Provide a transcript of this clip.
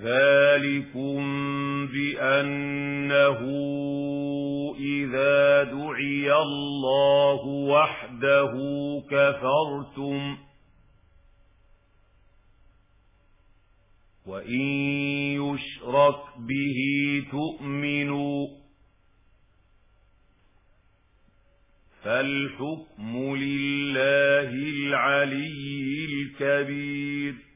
ذلكم بأنه إذا دعي الله وحده كفرتم وإن يشرك به تؤمنوا فالحكم لله العلي الكبير.